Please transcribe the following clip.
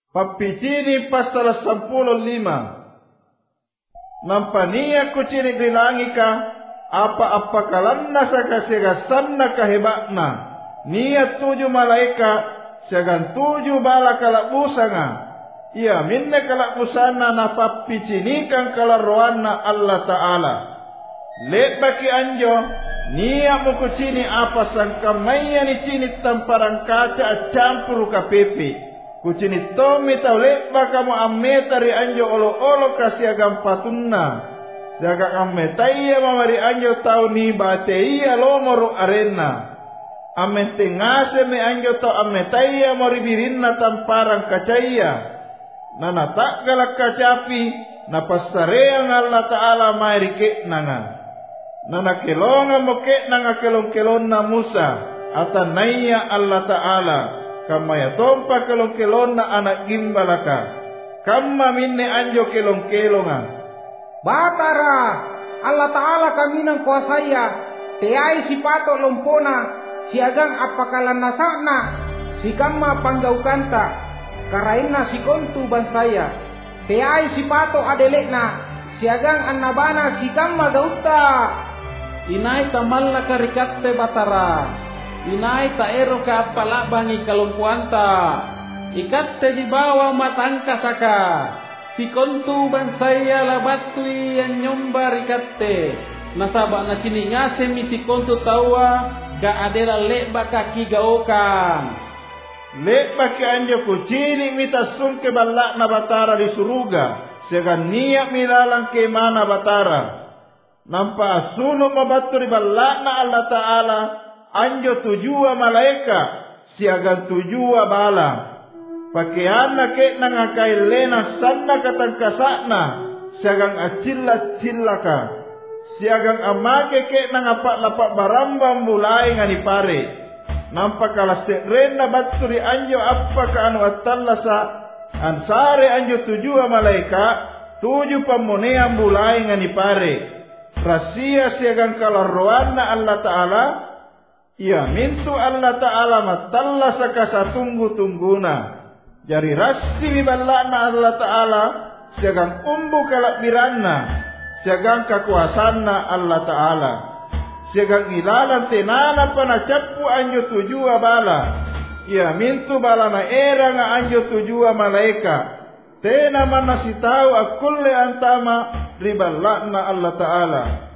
Papicini pasal 15. Nampania kucini dilangi ka apa-apa kalanna sakasigasan na kahebakna. Niat 7 malaikat siagan 7 bala kalabusanga. Ia minna kalabusana na papicinikan kalaroanna Allah Ta'ala. Let baki anjo niya mo kucini apa sangkamaya ni cini tamparang kaca at campuru ka pepe. Kucini tomi tau let baka mo ametari anjo olo-olo kasiagam patunna. Siaga ametaya mamari anjo tau ni bateiya lomoro arena. Amete ngase me anjo tau ametaya moribirinna tamparang kacaya. Nana tak galak kacapi na pasareang Allah Ta'ala mairike nanga. Nana kelonga moke nanga kelong-kelong na Musa ata naya Allah Ta'ala kamaya tompa kelong-kelong na anak gimbalaka kamma minne anjo kelong-kelonga. Batara Allah Ta'ala kami nang kuasaya teai si pato lompona siagang apakalan nasakna si kamma panggau kanta karaina si kontu bansaya teai si pato adelekna siagang annabana si kamma gauta. Inai tamal na karikatte batara. Inai taero ka apalabangi kalumpuanta. Ikatte di bawah matangka saka. Si kontu bansaya labatui yang nyomba rikatte. Nasaba na kini ngase mi si kontu tawa ga adela leba kaki gaokan. Leba ki anjo kucini mitasung ke balak na batara di suruga. Segan niyak milalang ke mana batara. Nampak asuno mabaturi balakna Allah Ta'ala anjo 7 malaika siagan 7 bala. Pakaianna ke nangakai lena sanna katangkasakna siagang acilla-cillaka. Siagang amake ke nangapak-lapak barambang mulai ngani pare. Nampak kalas tekrena baturi anjo apa ka anu atallasa ansare anjo 7 malaika 7 pamonean mulai ngani pare. Rasia siagang kalarroanna Allah Ta'ala. Ia mintu Allah Ta'ala matalla sakasa tunggu-tungguna. Jari rasi mibalana Allah Ta'ala siagang umbu kalakbiranna. Siagang kakuasanna Allah Ta'ala. Siagang ilalan tenana panacapu anjo 7 bala. Ia mintu balana era nga anjo 7 malaika. Tena mana si tahu akulle antama ribalakna Allah Ta'ala.